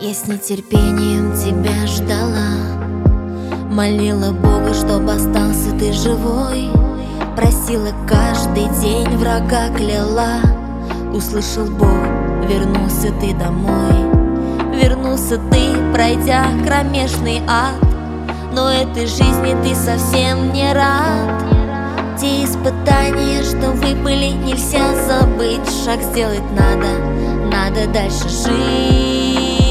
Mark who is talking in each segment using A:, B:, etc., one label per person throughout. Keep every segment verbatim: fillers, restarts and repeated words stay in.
A: Я с нетерпением тебя ждала, молила Бога, чтоб остался ты живой. Просила каждый день, врага кляла. Услышал Бог, вернулся ты домой. Вернулся ты, пройдя кромешный ад, но этой жизни ты совсем не рад. Те испытания, что выпали, нельзя забыть. Шаг сделать надо, надо дальше жить.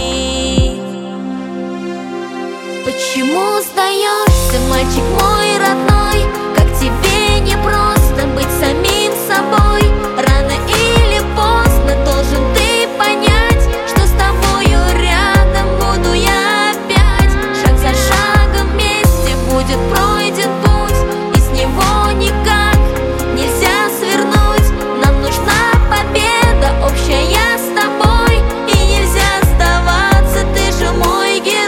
A: Почему сдаешься, мальчик мой родной? Как тебе не просто быть самим собой? Рано или поздно должен ты понять, что с тобою рядом буду я опять. Шаг за шагом вместе будет пройден путь, и с него никак нельзя свернуть. Нам нужна победа общая с тобой, и нельзя сдаваться, ты же мой герой.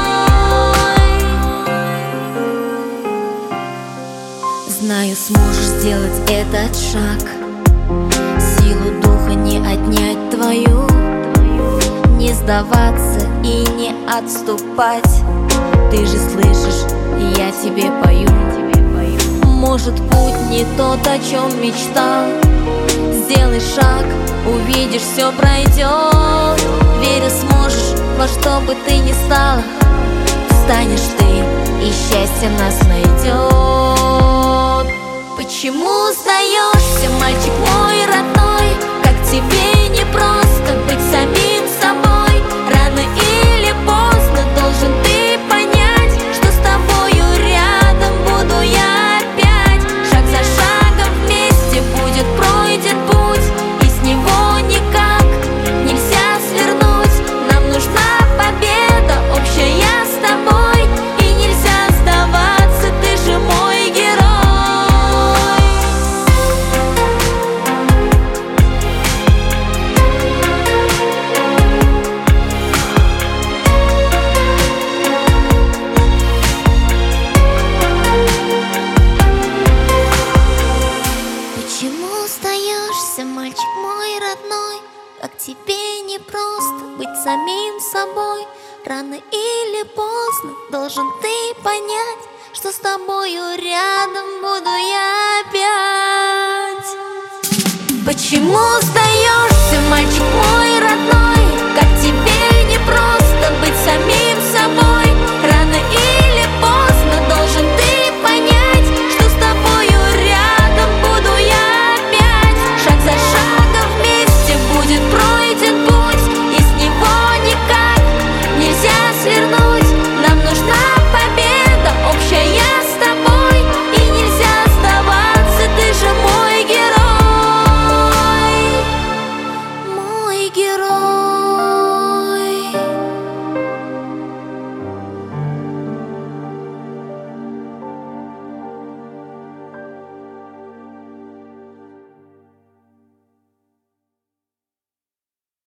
A: Знаю, сможешь сделать этот шаг, силу духа не отнять твою. Не сдаваться и не отступать. Ты же слышишь, я тебе пою. Может, путь не тот, о чем мечтал. Сделай шаг, увидишь, все пройдет. Верю, сможешь, во что бы ты ни стала. Встанешь ты, и счастье нас найдет. Почему сдаешься, мальчик мой родной? Как тебе не просто быть самим собой? Рано или поздно должен ты понять, что с тобою рядом буду я опять. Шаг за шагом вместе будет пройден путь, и с него никак нельзя свернуть. Нам нужна победа общая с тобой, и нельзя сдаваться, ты же мой герой. Почему сдаешься, мальчик мой родной? Как тебе не просто быть самим собой? Рано или поздно должен ты понять, что с тобою рядом буду я опять. Почему сдаешься, мальчик мой родной?